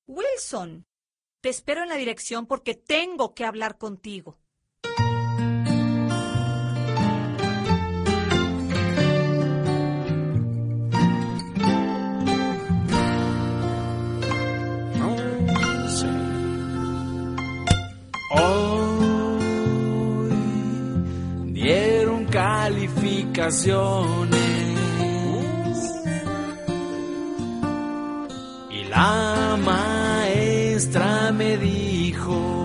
Wilson, te espero en la dirección porque tengo que hablar contigo. Hoy dieron calificaciones y la maestra me dijo: